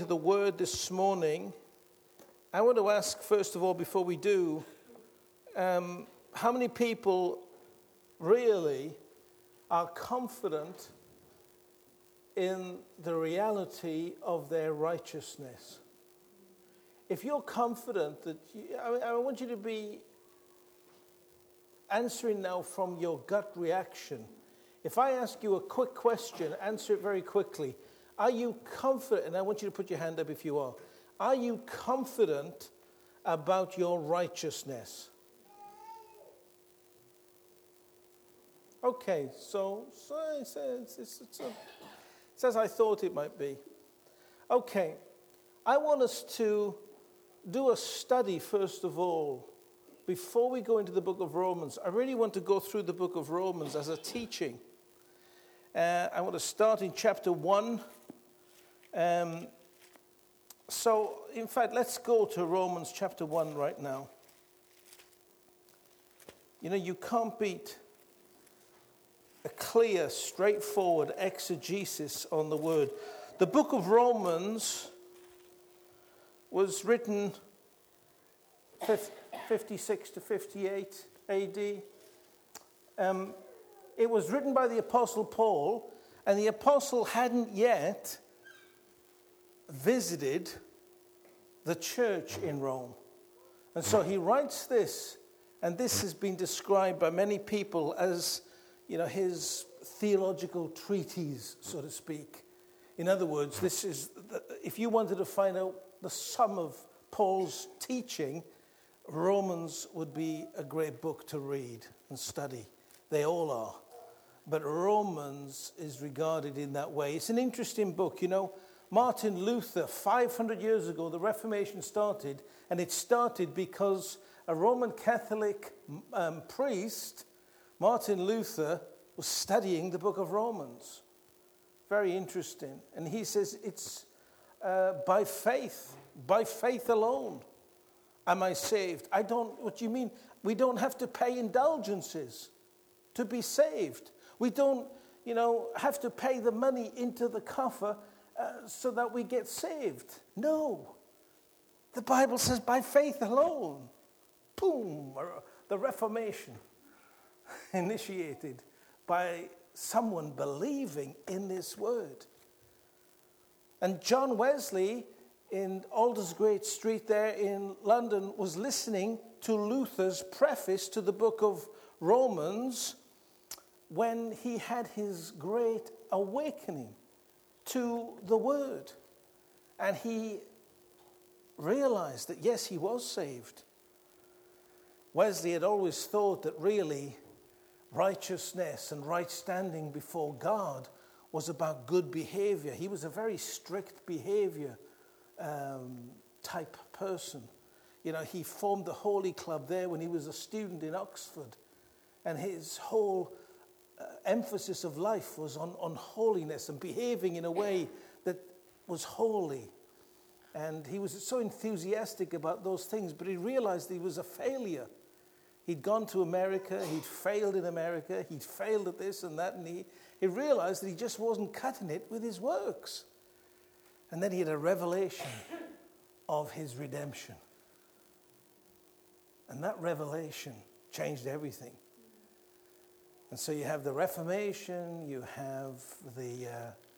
into the Word this morning, I want to ask, first of all, before we do, how many people really are confident in the reality of their righteousness? If you're confident that, I want you to be answering now from your gut reaction. If I ask you a quick question, answer it very quickly. Are you confident, and I want you to put your hand up if you are you confident about your righteousness? Okay, so it's as I thought it might be. Okay, I want us to do a study first of all. Before we go into the book of Romans, I really want to go through the book of Romans as a teaching. I want to start in chapter 1. So, in fact, let's go to Romans chapter 1 right now. You know, you can't beat a clear, straightforward exegesis on the word. The book of Romans was written 56 to 58 AD. It was written by the Apostle Paul, and the Apostle hadn't yet visited the church in Rome. And so he writes this, and this has been described by many people as, you know, his theological treatise, so to speak. In other words, this is, if you wanted to find out the sum of Paul's teaching, Romans would be a great book to read and study. They all are. But Romans is regarded in that way. It's an interesting book. You know, Martin Luther, 500 years ago, the Reformation started, and it started because a Roman Catholic priest, Martin Luther, was studying the book of Romans. Very interesting. And he says it's by faith alone am I saved. What do you mean? We don't have to pay indulgences to be saved. We don't, have to pay the money into the coffer so that we get saved. No. The Bible says by faith alone. Boom. The Reformation initiated by someone believing in this word. And John Wesley in Aldersgate Street there in London was listening to Luther's preface to the book of Romans when he had his great awakening to the word. And he realized that, yes, he was saved. Wesley had always thought that really righteousness and right standing before God was about good behavior. He was a very strict behavior type person. He formed the Holy Club there when he was a student in Oxford. And his whole emphasis of life was on holiness and behaving in a way that was holy. And he was so enthusiastic about those things, but he realized he was a failure. He'd gone to America, he'd failed in America, he'd failed at this and that, and he realized that he just wasn't cutting it with his works. And then he had a revelation of his redemption. And that revelation changed everything. And so you have the Reformation, you have the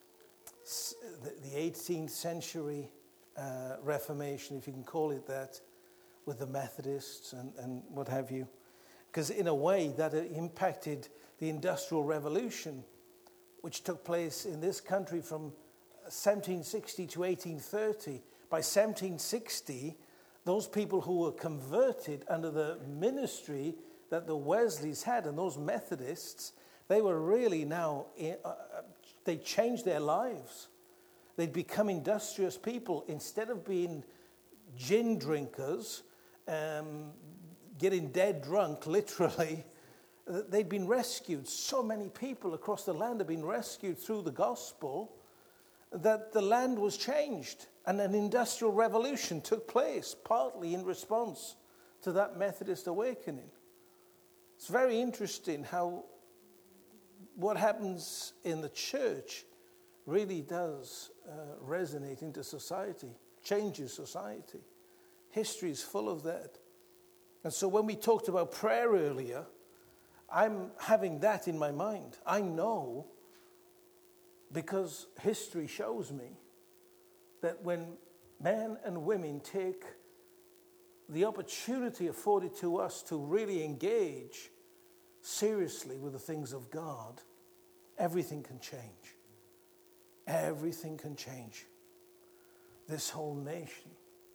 18th century Reformation, if you can call it that, with the Methodists and what have you. Because in a way that impacted the Industrial Revolution, which took place in this country from 1760 to 1830. By 1760, those people who were converted under the ministry that the Wesleys had and those Methodists, they were really now, they changed their lives. They'd become industrious people. Instead of being gin drinkers, getting dead drunk, literally, they'd been rescued. So many people across the land have been rescued through the gospel that the land was changed. And an industrial revolution took place, partly in response to that Methodist awakening. It's very interesting how what happens in the church really does resonate into society, changes society. History is full of that. And so when we talked about prayer earlier, I'm having that in my mind. I know, because history shows me, that when men and women take the opportunity afforded to us to really engage seriously with the things of God, everything can change. Everything can change. This whole nation.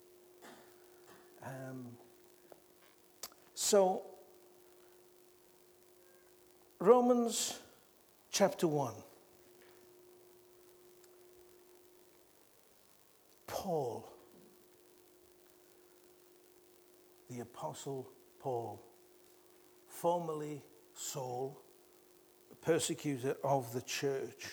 So, Romans chapter 1. Paul, the Apostle Paul, formerly Saul, the persecutor of the church.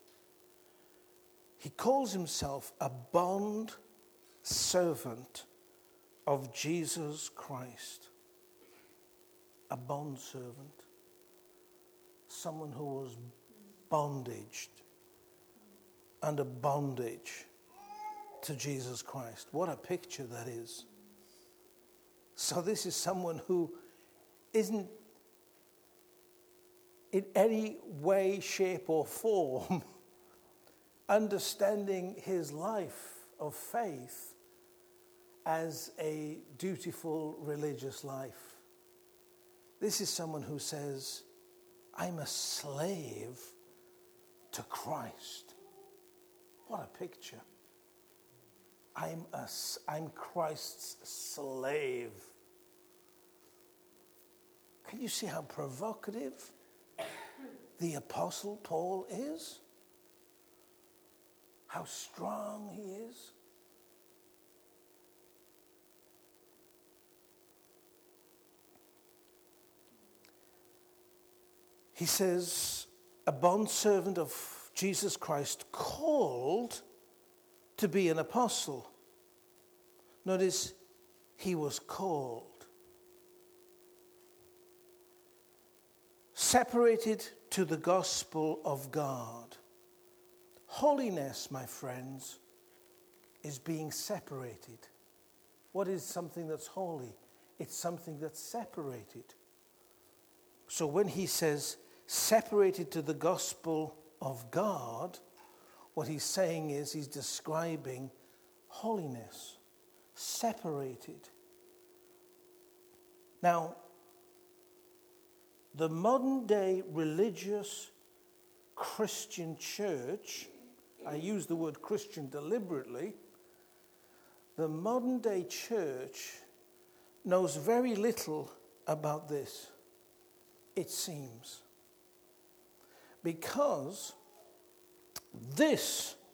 He calls himself a bond servant of Jesus Christ. A bond servant. Someone who was bondaged, under bondage to Jesus Christ. What a picture that is. So this is someone who isn't in any way, shape, or form understanding his life of faith as a dutiful religious life. This is someone who says, I'm a slave to Christ. What a picture. I'm Christ's slave. Can you see how provocative the Apostle Paul is? How strong he is? He says, a bondservant of Jesus Christ, called to be an apostle. Notice, he was called. Separated to the gospel of God. Holiness, my friends, is being separated. What is something that's holy? It's something that's separated. So when he says separated to the gospel of God, what he's saying is he's describing holiness, separated. Now, the modern day religious Christian church, I use the word Christian deliberately, the modern day church knows very little about this, it seems. Because this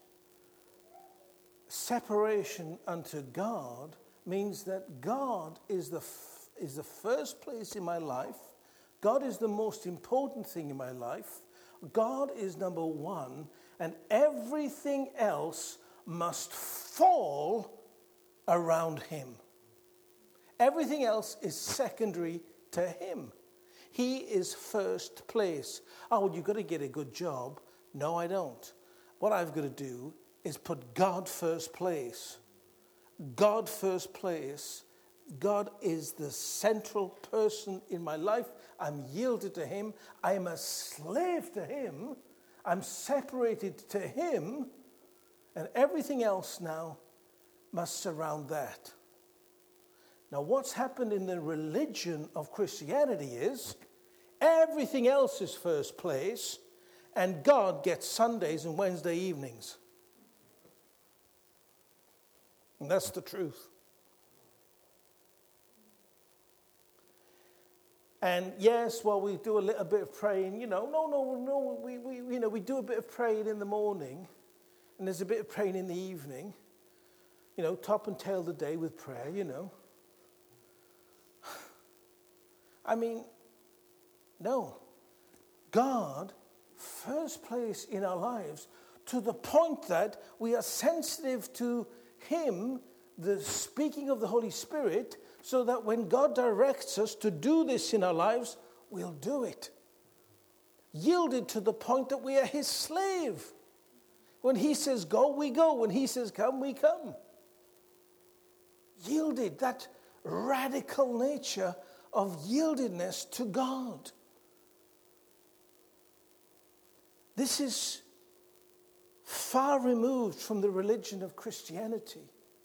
separation unto God means that God is the first place in my life. God is the most important thing in my life. God is number one, and everything else must fall around him. Everything else is secondary to him. He is first place. Oh, you've got to get a good job. No, I don't. What I've got to do is put God first place. God first place. God is the central person in my life. I'm yielded to him. I am a slave to him. I'm separated to him. And everything else now must surround that. Now, what's happened in the religion of Christianity is everything else is first place, and God gets Sundays and Wednesday evenings. And that's the truth. And yes, well, we do a little bit of praying, we do a bit of praying in the morning, and there's a bit of praying in the evening, top and tail the day with prayer, I mean, no. God, first place in our lives, to the point that we are sensitive to him, the speaking of the Holy Spirit, so that when God directs us to do this in our lives, we'll do it. Yielded to the point that we are his slave. When he says go, we go. When he says come, we come. Yielded, that radical nature of yieldedness to God. This is far removed from the religion of Christianity.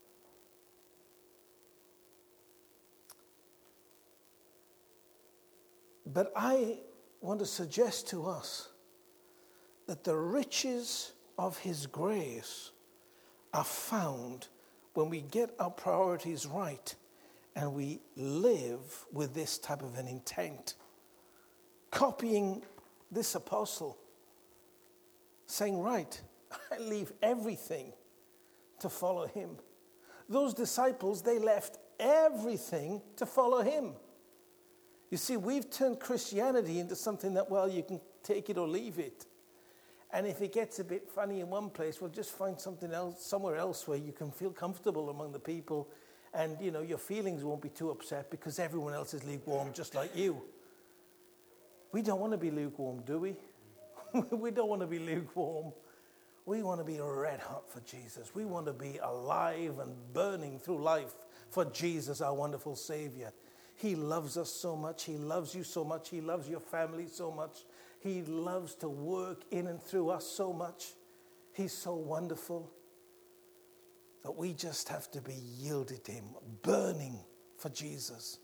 But I want to suggest to us that the riches of his grace are found when we get our priorities right and we live with this type of an intent. Copying this apostle, saying, right, I leave everything to follow him. Those disciples, they left everything to follow him. You see, we've turned Christianity into something that, well, you can take it or leave it. And if it gets a bit funny in one place, well, just find something else, somewhere else where you can feel comfortable among the people. And, you know, your feelings won't be too upset because everyone else is lukewarm just like you. We don't want to be lukewarm, do we? We don't want to be lukewarm. We want to be red hot for Jesus. We want to be alive and burning through life for Jesus, our wonderful Savior. He loves us so much. He loves you so much. He loves your family so much. He loves to work in and through us so much. He's so wonderful that we just have to be yielded to him, burning for Jesus.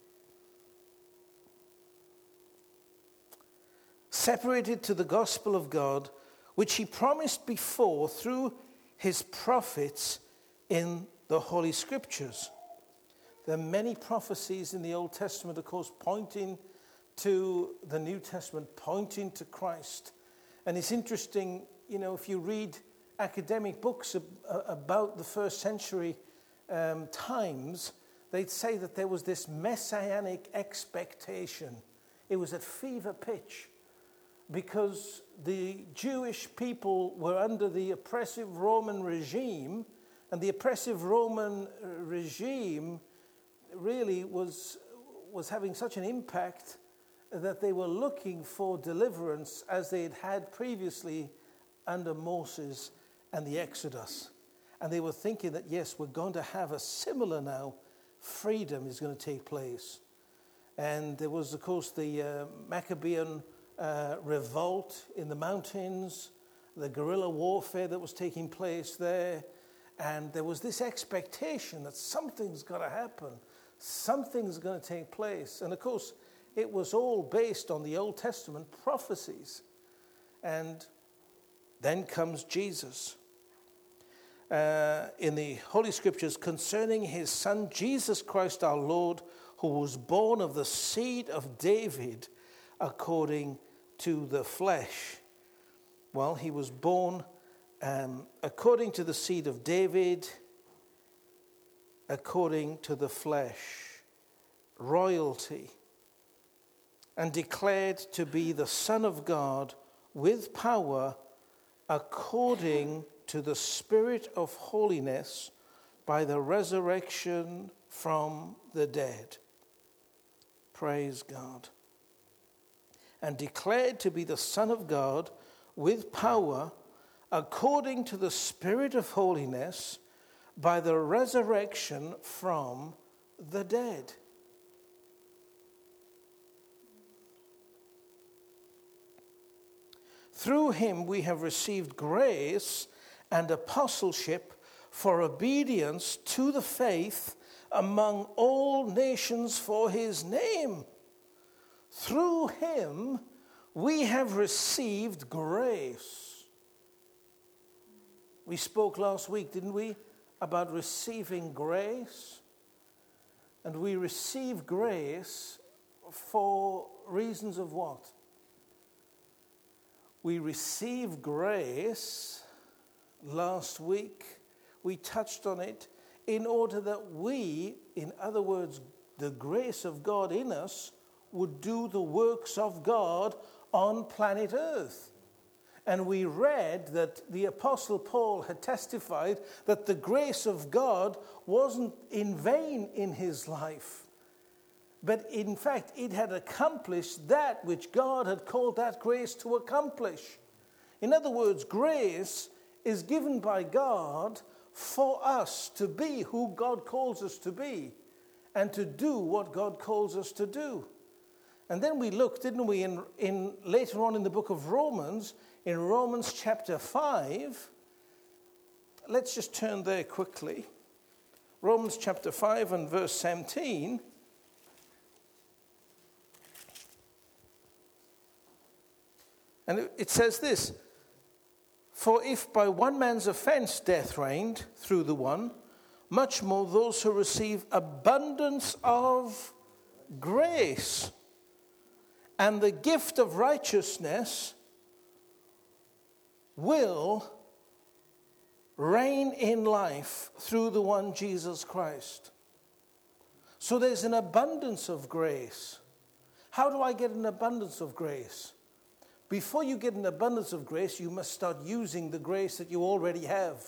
Separated to the gospel of God, which he promised before through his prophets in the Holy Scriptures. There are many prophecies in the Old Testament, of course, pointing to the New Testament, pointing to Christ. And it's interesting, you know, if you read academic books about the first century times, they'd say that there was this messianic expectation. It was at fever pitch because the Jewish people were under the oppressive Roman regime, and the oppressive Roman regime really was having such an impact that they were looking for deliverance as they had had previously under Moses and the Exodus. And they were thinking that, yes, we're going to have a similar now. Freedom is going to take place. And there was, of course, the Maccabean revolt in the mountains, the guerrilla warfare that was taking place there. And there was this expectation that something's got to happen. Something's going to take place. And, of course, it was all based on the Old Testament prophecies. And then comes Jesus. In the Holy Scriptures concerning his Son, Jesus Christ our Lord, who was born of the seed of David according to the flesh. Well, he was born according to the seed of David, according to the flesh, royalty, and declared to be the Son of God with power according to the Spirit of holiness by the resurrection from the dead. Praise God. And declared to be the Son of God with power according to the Spirit of holiness by the resurrection from the dead. Through him we have received grace and apostleship for obedience to the faith among all nations for his name. Through him we have received grace. We spoke last week, didn't we, about receiving grace? And we receive grace for reasons of what? We receive grace last week. We touched on it in order that we, in other words, the grace of God in us, would do the works of God on planet Earth. And we read that the Apostle Paul had testified that the grace of God wasn't in vain in his life. But in fact, it had accomplished that which God had called that grace to accomplish. In other words, grace is given by God for us to be who God calls us to be and to do what God calls us to do. And then we looked, didn't we, in later on in the book of Romans, in Romans chapter 5. Let's just turn there quickly. Romans chapter 5 and verse 17. And it says this, "For if by one man's offense death reigned through the one, much more those who receive abundance of grace and the gift of righteousness will reign in life through the one Jesus Christ." So there's an abundance of grace. How do I get an abundance of grace? Before you get an abundance of grace, you must start using the grace that you already have.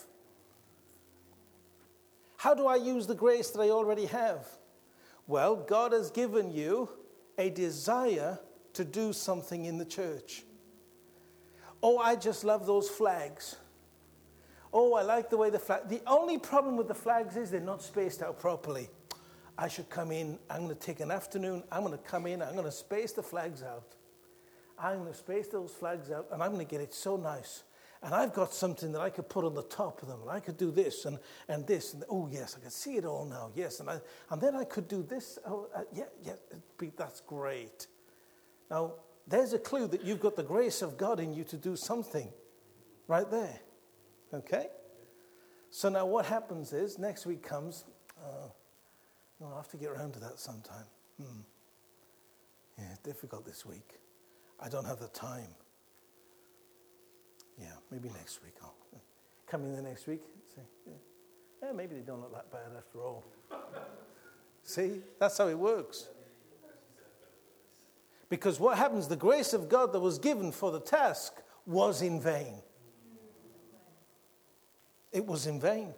How do I use the grace that I already have? Well, God has given you a desire to do something in the church. Oh, I just love those flags. Oh, I like the way the flag... The only problem with the flags is they're not spaced out properly. I should come in, I'm going to take an afternoon, I'm going to come in, I'm going to space the flags out. I'm going to space those flags out, and I'm going to get it so nice. And I've got something that I could put on the top of them, and I could do this and this. And oh, yes, I can see it all now, yes. And then I could do this. Oh, that's great. Now, there's a clue that you've got the grace of God in you to do something right there. Okay? So now what happens is, next week comes, I'll have to get around to that sometime. Yeah, difficult this week. I don't have the time. Yeah, maybe next week. I'll come in the next week and say, yeah, maybe they don't look that bad after all. See, that's how it works. Because what happens, the grace of God that was given for the task was in vain. It was in vain.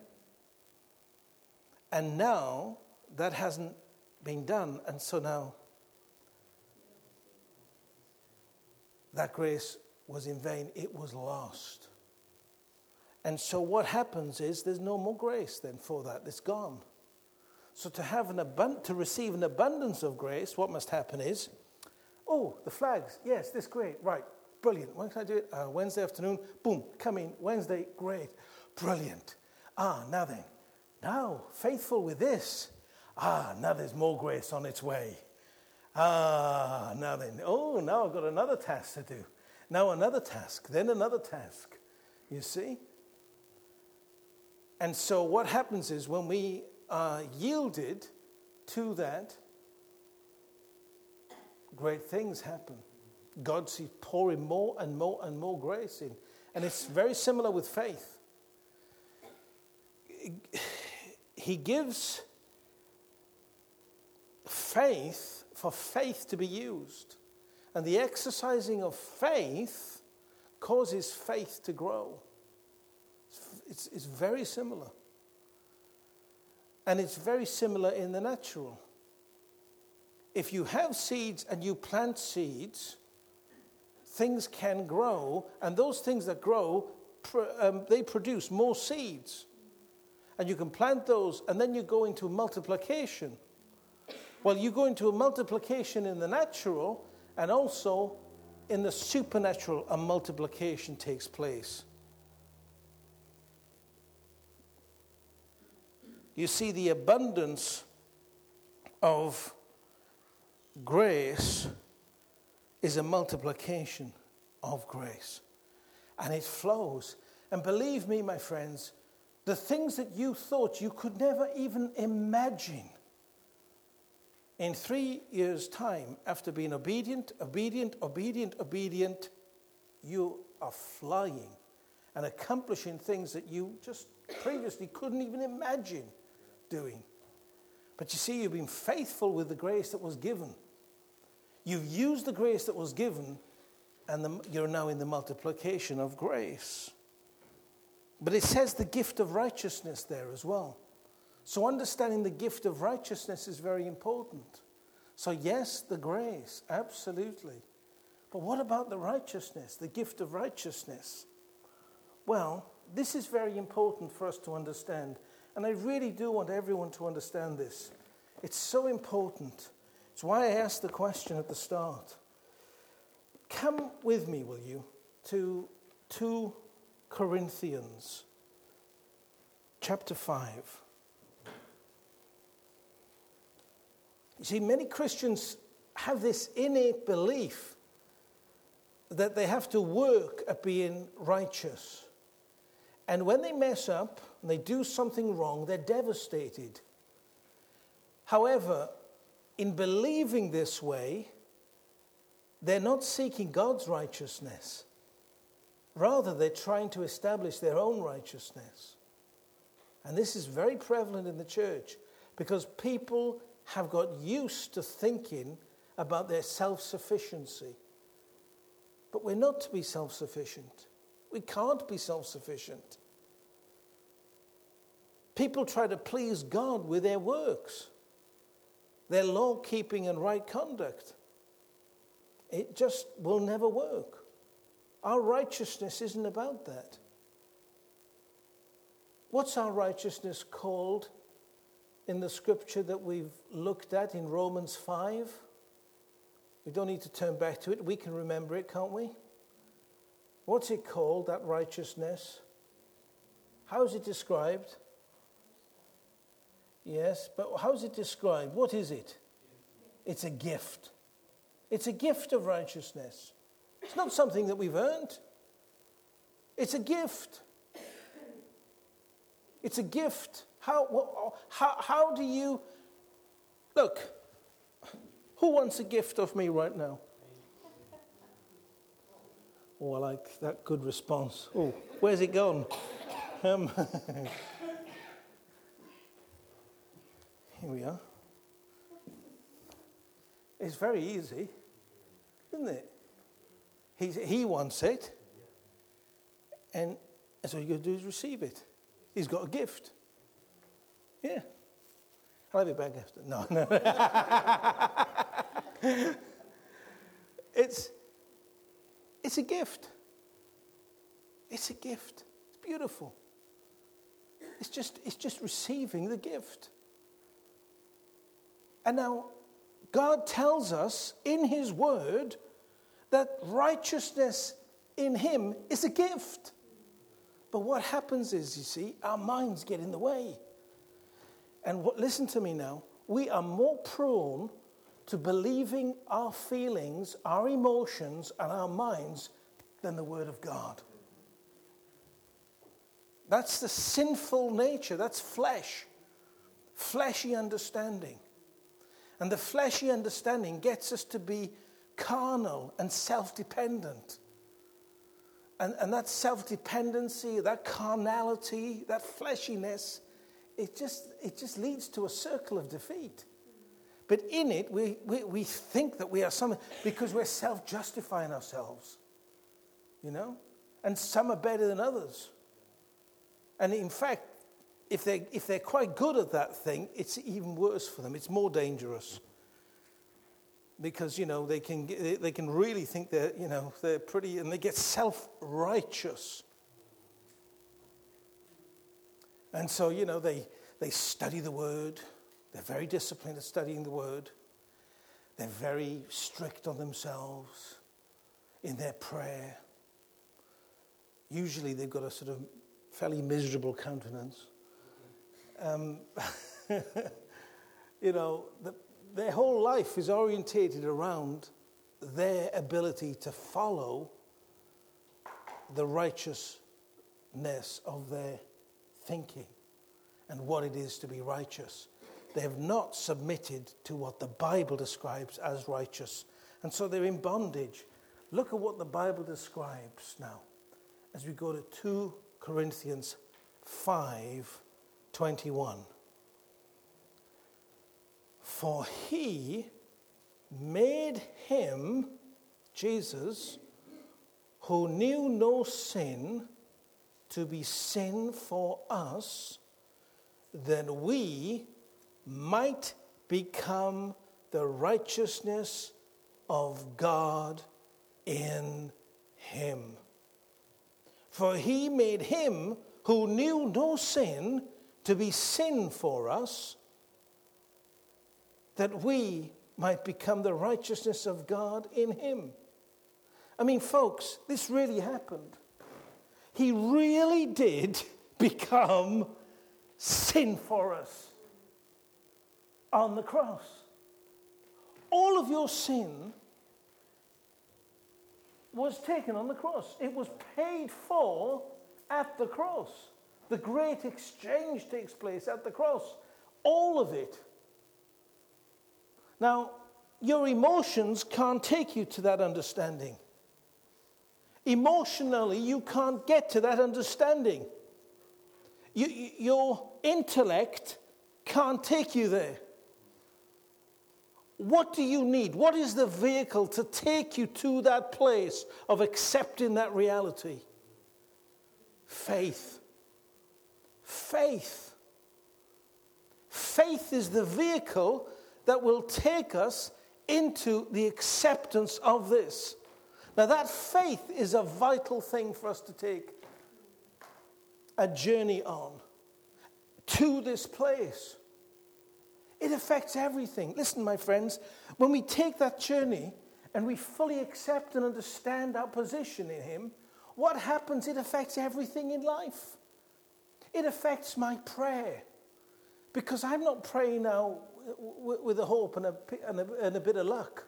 And now that hasn't been done, and so now that grace was in vain. It was lost. And so what happens is there's no more grace then for that. It's gone. So to receive an abundance of grace, what must happen is, oh, the flags, yes, this is great, right, brilliant. When can I do it? Wednesday afternoon, boom, come in. Wednesday, great, brilliant. Now then, now faithful with this. Now there's more grace on its way. Now then, now I've got another task to do. Now another task, then another task. You see? And so what happens is when we are yielded to that, great things happen. God sees pouring more and more and more grace in. And it's very similar with faith. He gives faith for faith to be used. And the exercising of faith causes faith to grow. It's very similar. And it's very similar in the natural. If you have seeds and you plant seeds, things can grow, and those things that grow, they produce more seeds. And you can plant those, and then you go into multiplication. Well, you go into a multiplication in the natural, and also in the supernatural, a multiplication takes place. You see, the abundance of grace is a multiplication of grace. And it flows. And believe me, my friends, the things that you thought you could never even imagine, in 3 years' time, after being obedient, you are flying and accomplishing things that you just previously couldn't even imagine doing. But you see, you've been faithful with the grace that was given. You've used the grace that was given, and you're now in the multiplication of grace. But it says the gift of righteousness there as well. So understanding the gift of righteousness is very important. So yes, the grace, absolutely. But what about the righteousness, the gift of righteousness? Well, this is very important for us to understand. And I really do want everyone to understand this. It's so important. It's why I asked the question at the start. Come with me, will you, to 2 Corinthians chapter 5. You see, many Christians have this innate belief that they have to work at being righteous. And when they mess up and they do something wrong, they're devastated. However, in believing this way, they're not seeking God's righteousness. Rather, they're trying to establish their own righteousness. And this is very prevalent in the church because people have got used to thinking about their self-sufficiency. But we're not to be self-sufficient. We can't be self-sufficient. People try to please God with their works, their law-keeping and right conduct. It just will never work. Our righteousness isn't about that. What's our righteousness called in the scripture that we've looked at in Romans 5? We don't need to turn back to it. We can remember it, can't we? What's it called, that righteousness? How is it described? Yes, but how is it described? What is it? It's a gift. It's a gift of righteousness. It's not something that we've earned. It's a gift. It's a gift. How do you... Look, who wants a gift of me right now? Oh, I like that good response. Oh, where's it gone? Here we are. It's very easy, isn't it? He wants it, and so all you got to do is receive it. He's got a gift. Yeah. I'll have it back after. No. It's a gift. It's a gift. It's beautiful. It's just receiving the gift. And now, God tells us in His Word that righteousness in Him is a gift. But what happens is, you see, our minds get in the way. And listen to me now. We are more prone to believing our feelings, our emotions, and our minds than the Word of God. That's the sinful nature. That's flesh. Fleshy understanding. And the fleshy understanding gets us to be carnal and self-dependent. And that self-dependency, that carnality, that fleshiness, it just leads to a circle of defeat. But in it, we think that we are something because we're self-justifying ourselves, you know? And some are better than others. And in fact, if they're quite good at that thing, it's even worse for them. It's more dangerous. Because, you know, they can really think they're pretty, and they get self-righteous. And so, you know, they study the Word. They're very disciplined at studying the Word. They're very strict on themselves in their prayer. Usually they've got a sort of fairly miserable countenance. You know, their whole life is orientated around their ability to follow the righteousness of their thinking and what it is to be righteous. They have not submitted to what the Bible describes as righteous. And so they're in bondage. Look at what the Bible describes now as we go to 2 Corinthians 5:21. For He made Him, Jesus, who knew no sin, to be sin for us, that we might become the righteousness of God in Him. For he made him who knew no sin to be sin for us, that we might become the righteousness of God in him. I mean, folks, this really happened. He really did become sin for us on the cross. All of your sin was taken on the cross. It was paid for at the cross. The great exchange takes place at the cross. All of it. Now, your emotions can't take you to that understanding. Emotionally, you can't get to that understanding. Your intellect can't take you there. What do you need? What is the vehicle to take you to that place of accepting that reality? Faith. Faith. Faith is the vehicle that will take us into the acceptance of this. Now, that faith is a vital thing for us to take a journey on to this place. It affects everything. Listen, my friends, when we take that journey and we fully accept and understand our position in him, what happens? It affects everything in life. It affects my prayer. Because I'm not praying now with a hope and a bit of luck.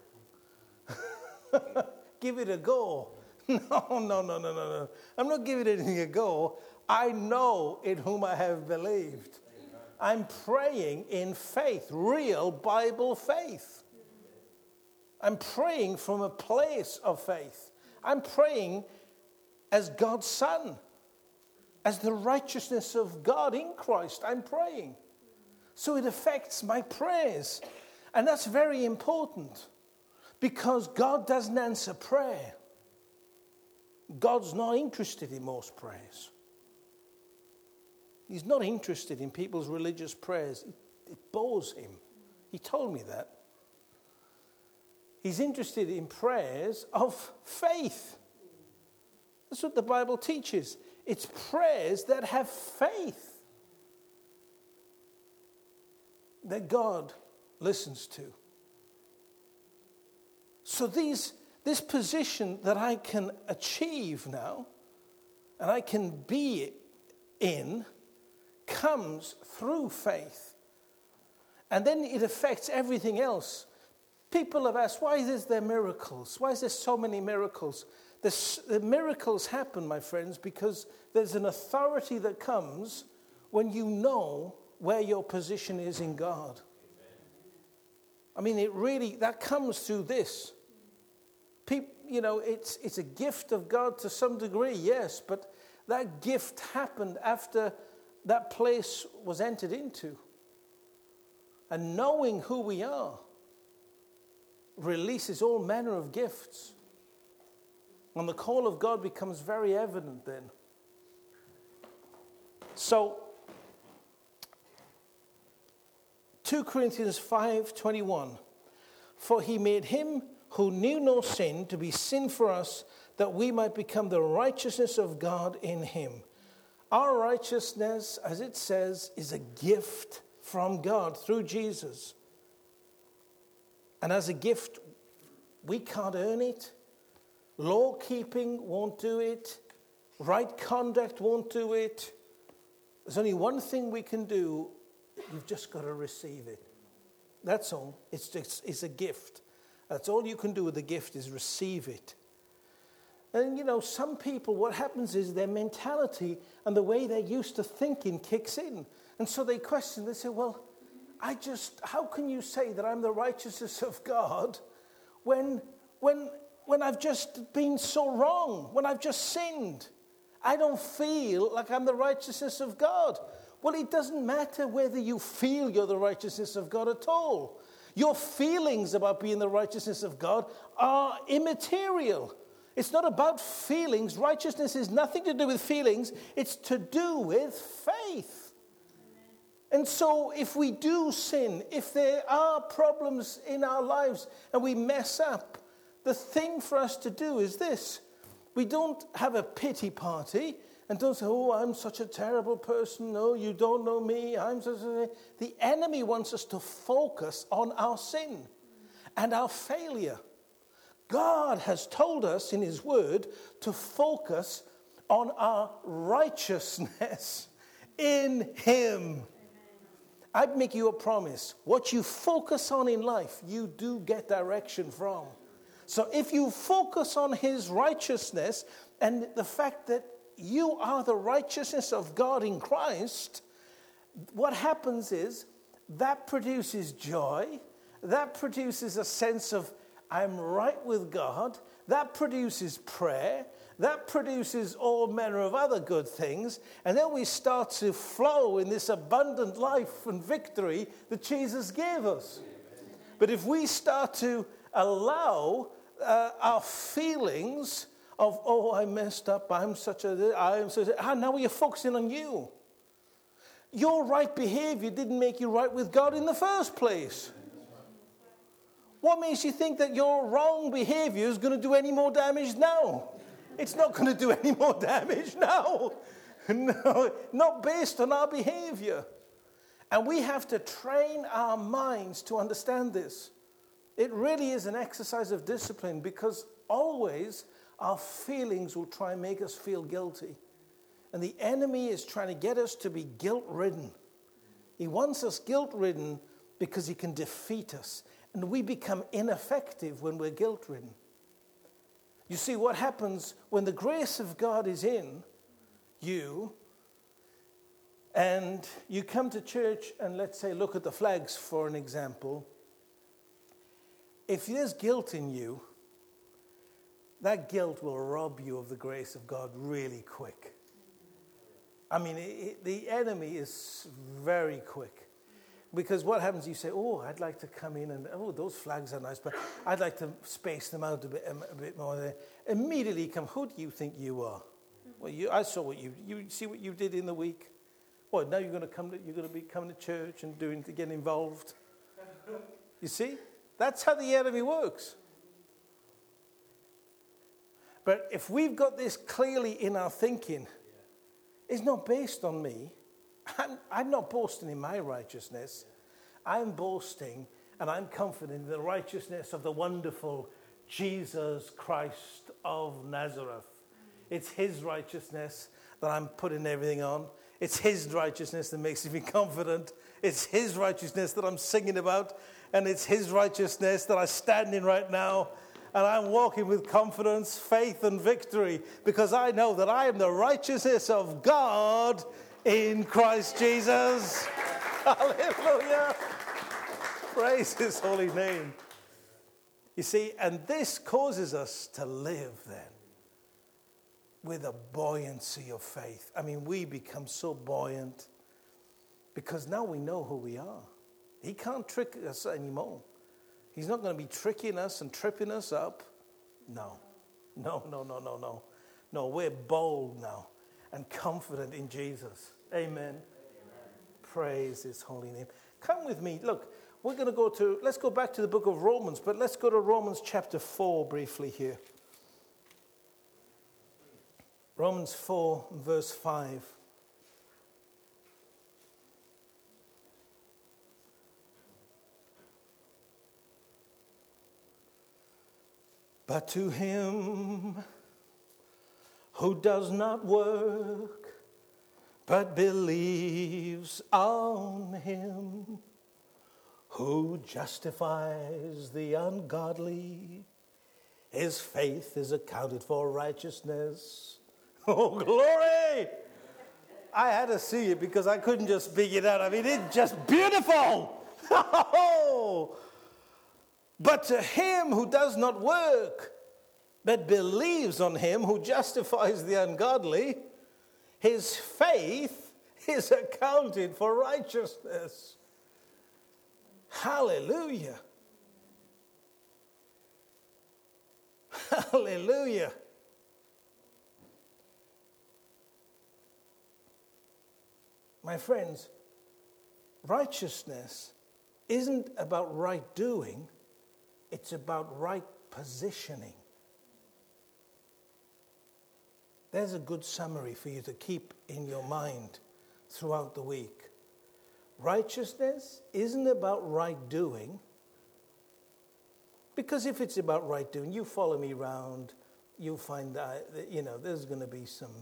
Give it a go. No. I'm not giving anything a go. I know in whom I have believed. I'm praying in faith, real Bible faith. I'm praying from a place of faith. I'm praying as God's son, as the righteousness of God in Christ. I'm praying. So it affects my prayers. And that's very important because God doesn't answer prayer. God's not interested in most prayers. He's not interested in people's religious prayers. It bores him. He told me that. He's interested in prayers of faith. That's what the Bible teaches. It's prayers that have faith that God listens to. So this position that I can achieve now and I can be in comes through faith. And then it affects everything else. People have asked, why is there miracles? Why is there so many miracles? The miracles happen, my friends, because there's an authority that comes when you know where your position is in God. I mean, that comes through this. It's a gift of God to some degree, yes, but that gift happened after that place was entered into. And knowing who we are releases all manner of gifts. And the call of God becomes very evident then. So, 2 Corinthians 5:21. For he made him who knew no sin to be sin for us, that we might become the righteousness of God in him. Our righteousness, as it says, is a gift from God through Jesus. And as a gift, we can't earn it. Law keeping won't do it. Right conduct won't do it. There's only one thing we can do. You've just got to receive it. That's all. It's a gift. That's all you can do with the gift is receive it. And some people, what happens is their mentality and the way they're used to thinking kicks in. And so they question, they say, well, how can you say that I'm the righteousness of God when I've just been so wrong, when I've just sinned? I don't feel like I'm the righteousness of God. Well, it doesn't matter whether you feel you're the righteousness of God at all. Your feelings about being the righteousness of God are immaterial. It's not about feelings. Righteousness has nothing to do with feelings. It's to do with faith. And so if we do sin, if there are problems in our lives and we mess up, the thing for us to do is this. We don't have a pity party and don't say, oh, I'm such a terrible person. No, you don't know me. I'm such a... The enemy wants us to focus on our sin and our failure. God has told us in his word to focus on our righteousness in him. I'd make you a promise. What you focus on in life, you do get direction from. So if you focus on his righteousness and the fact that you are the righteousness of God in Christ, what happens is that produces joy. That produces a sense of, I'm right with God. That produces prayer. That produces all manner of other good things. And then we start to flow in this abundant life and victory that Jesus gave us. But if we start to allow our feelings of, oh, I messed up, now you're focusing on you. Your right behavior didn't make you right with God in the first place. What makes you think that your wrong behavior is going to do any more damage now? It's not going to do any more damage now. No, not based on our behavior. And we have to train our minds to understand this. It really is an exercise of discipline because always our feelings will try and make us feel guilty. And the enemy is trying to get us to be guilt-ridden. He wants us guilt-ridden because he can defeat us. And we become ineffective when we're guilt-ridden. You see, what happens when the grace of God is in you, and you come to church and let's say look at the flags for an example. If there's guilt in you, that guilt will rob you of the grace of God really quick. I mean, the enemy is very quick. Because what happens, you say, oh, I'd like to come in and, oh, those flags are nice, but I'd like to space them out a bit more there. Immediately come, who do you think you are? Well, I saw what you see what you did in the week. Well, now you're going to be coming to church and to get involved. You see? That's how the enemy works. But if we've got this clearly in our thinking, it's not based on me. I'm not boasting in my righteousness. I'm boasting and I'm confident in the righteousness of the wonderful Jesus Christ of Nazareth. It's his righteousness that I'm putting everything on. It's his righteousness that makes me confident. It's his righteousness that I'm singing about. And it's his righteousness that I stand in right now. And I'm walking with confidence, faith, and victory because I know that I am the righteousness of God in Christ Jesus. Hallelujah. Praise his holy name. You see, and this causes us to live then with a buoyancy of faith. I mean, we become so buoyant because now we know who we are. He can't trick us anymore. He's not going to be tricking us and tripping us up. No. No, we're bold now and confident in Jesus. Amen. Praise his holy name. Come with me. Look, let's go back to the book of Romans, but let's go to Romans chapter 4 briefly here. Romans 4, verse 5. But to him who does not work, but believes on him who justifies the ungodly, his faith is accounted for righteousness. Oh, glory! I had to see it because I couldn't just speak it out. I mean, it's just beautiful. But to him who does not work, but believes on him who justifies the ungodly, his faith is accounted for righteousness. Hallelujah. Hallelujah. My friends, righteousness isn't about right doing, it's about right positioning. There's a good summary for you to keep in your mind throughout the week. Righteousness isn't about right doing. Because if it's about right doing, you follow me around, you'll find that, there's going to be some,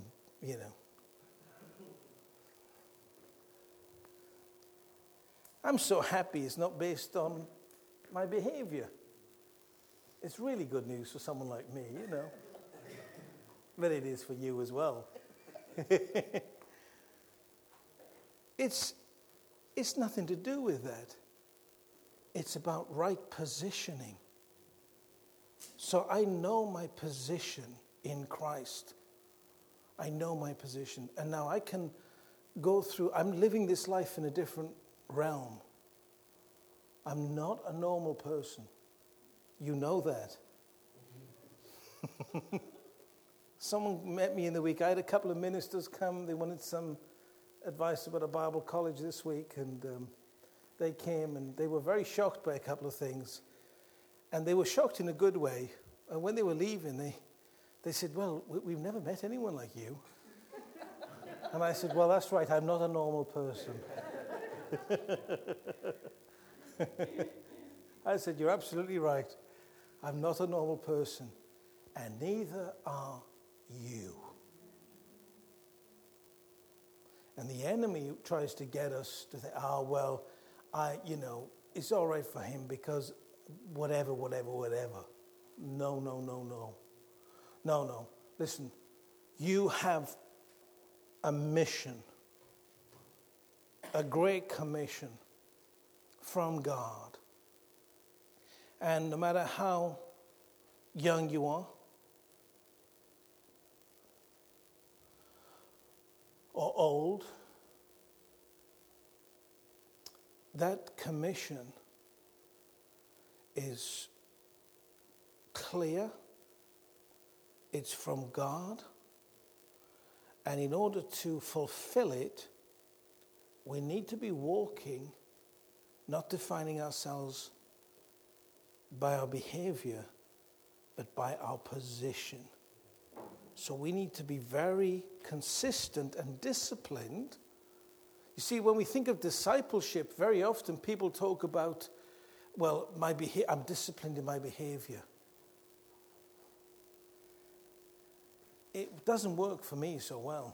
I'm so happy it's not based on my behavior. It's really good news for someone like me, But it is for you as well. It's nothing to do with that. It's about right positioning. So I know my position in Christ. I know my position. And now I can go through, I'm living this life in a different realm. I'm not a normal person. You know that. Someone met me in the week. I had a couple of ministers come. They wanted some advice about a Bible college this week. And they came and they were very shocked by a couple of things. And they were shocked in a good way. And when they were leaving, they said, well, we've never met anyone like you. And I said, well, that's right. I'm not a normal person. I said, you're absolutely right. I'm not a normal person. And neither are you. And the enemy tries to get us to think, it's all right for him because whatever. No. Listen, you have a mission, a great commission from God. And no matter how young you are, or old, that commission is clear. It's from God. And in order to fulfill it, we need to be walking, not defining ourselves by our behavior, but by our position. So we need to be very consistent and disciplined. You see, when we think of discipleship, very often people talk about, I'm disciplined in my behavior. It doesn't work for me so well.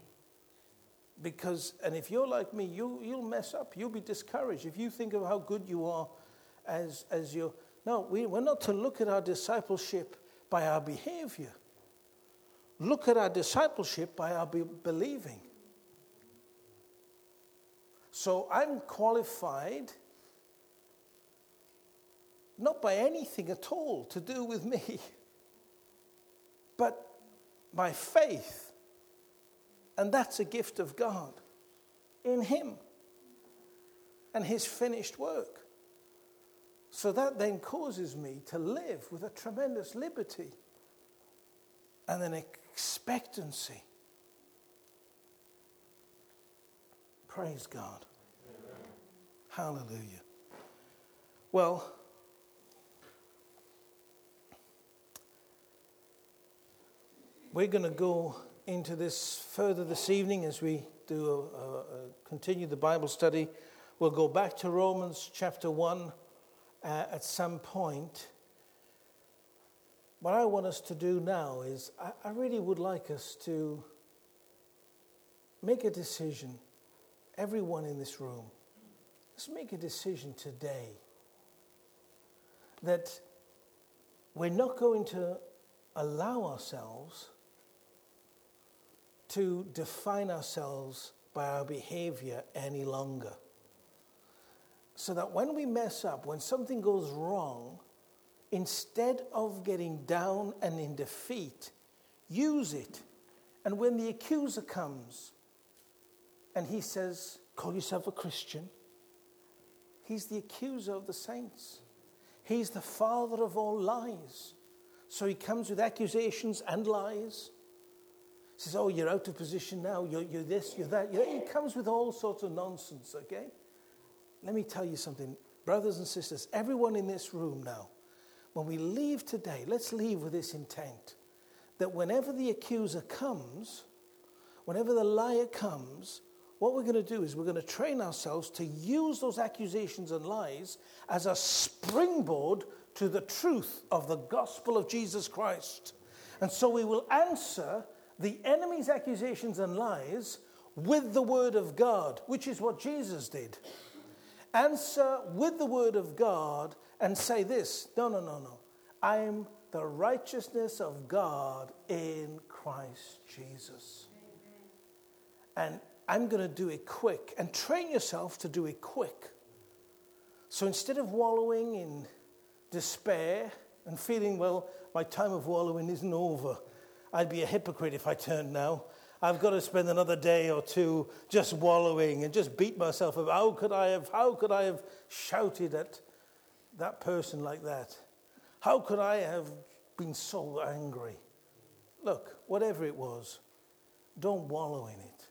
And if you're like me, you'll mess up. You'll be discouraged. If you think of how good you are as your... No, we're not to look at our discipleship by our behavior. Look at our discipleship by our believing. So I'm qualified not by anything at all to do with me, but by faith. And that's a gift of God in Him and His finished work. So that then causes me to live with a tremendous liberty and an expectancy. Praise God. Amen. Hallelujah. Well, we're going to go into this further this evening as we do continue the Bible study. We'll go back to Romans chapter 1 at some point. What I want us to do now is I really would like us to make a decision, everyone in this room. Let's make a decision today that we're not going to allow ourselves to define ourselves by our behavior any longer. So that when we mess up, when something goes wrong, instead of getting down and in defeat, use it. And when the accuser comes and he says, call yourself a Christian, he's the accuser of the saints. He's the father of all lies. So he comes with accusations and lies. He says, oh, you're out of position now, you're this, you're that. He comes with all sorts of nonsense, okay? Let me tell you something, brothers and sisters, everyone in this room now, when we leave today, let's leave with this intent, that whenever the accuser comes, whenever the liar comes, what we're going to do is we're going to train ourselves to use those accusations and lies as a springboard to the truth of the gospel of Jesus Christ. And so we will answer the enemy's accusations and lies with the word of God, which is what Jesus did. Answer with the word of God and say this, no. I am the righteousness of God in Christ Jesus. And I'm going to do it quick. And train yourself to do it quick. So instead of wallowing in despair and feeling, well, my time of wallowing isn't over. I'd be a hypocrite if I turned now. I've got to spend another day or two just wallowing and just beat myself up. How could I have shouted at that person like that? How could I have been so angry? Look, whatever it was, don't wallow in it.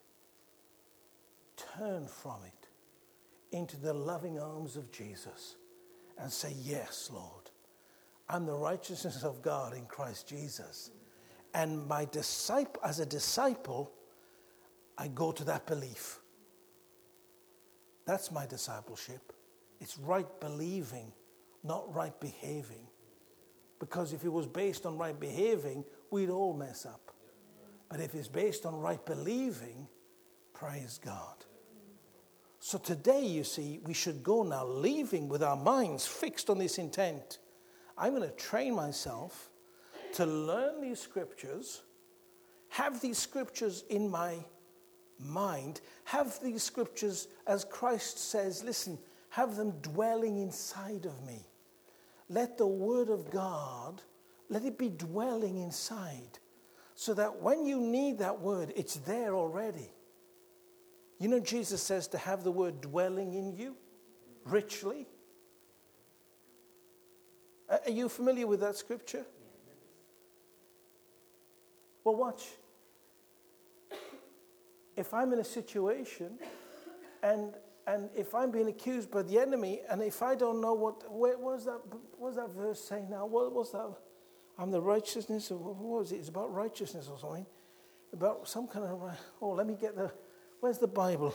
Turn from it into the loving arms of Jesus and say, yes, Lord, I'm the righteousness of God in Christ Jesus. And as a disciple, I go to that belief. That's my discipleship. It's right believing, not right behaving. Because if it was based on right behaving, we'd all mess up. But if it's based on right believing, praise God. So today, you see, we should go now leaving with our minds fixed on this intent. I'm going to train myself to learn these scriptures, have these scriptures in my mind, have these scriptures, as Christ says, listen, have them dwelling inside of me. Let the word of God, let it be dwelling inside, so that when you need that word, it's there already. You know, Jesus says to have the word dwelling in you richly. Are you familiar with that scripture? Well, watch. If I'm in a situation and if I'm being accused by the enemy, and if I don't know what was that verse saying now? What was that? I'm the righteousness of, what was it? It's about righteousness or something. About some kind of, let me get where's the Bible?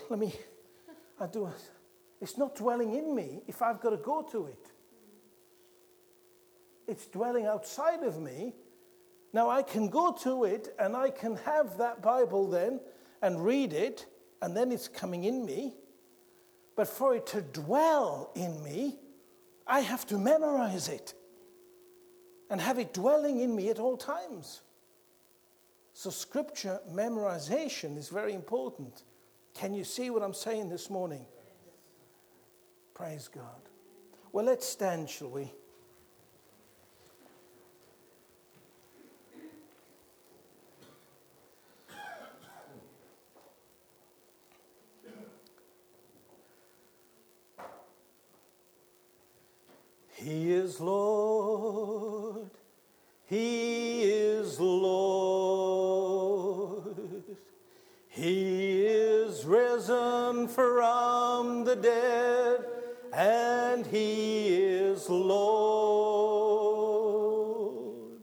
It's not dwelling in me if I've got to go to it. It's dwelling outside of me. Now I can go to it and I can have that Bible then and read it, and then it's coming in me. But for it to dwell in me, I have to memorize it and have it dwelling in me at all times. So scripture memorization is very important. Can you see what I'm saying this morning? Praise God. Well, let's stand, shall we? He is Lord. He is Lord. He is risen from the dead, and He is Lord.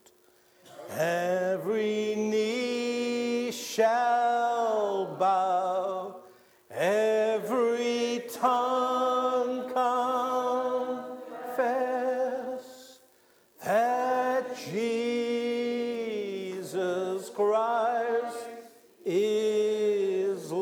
Every knee shall bow, every tongue confess that Jesus Christ is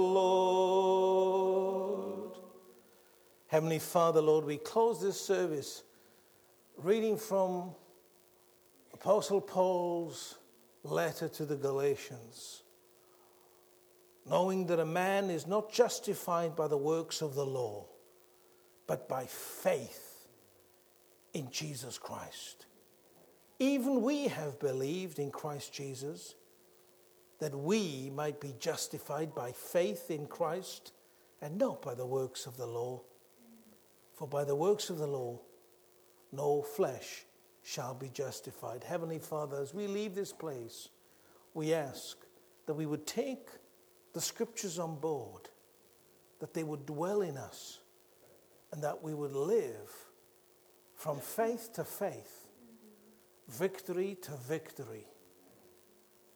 Lord. Heavenly Father, Lord, we close this service reading from Apostle Paul's letter to the Galatians, knowing that a man is not justified by the works of the law, but by faith in Jesus Christ. Even we have believed in Christ Jesus, that we might be justified by faith in Christ and not by the works of the law. For by the works of the law, no flesh shall be justified. Heavenly Father, as we leave this place, we ask that we would take the scriptures on board, that they would dwell in us, and that we would live from faith to faith, victory to victory,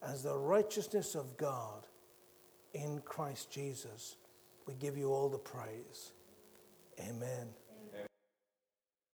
as the righteousness of God in Christ Jesus. We give you all the praise. Amen.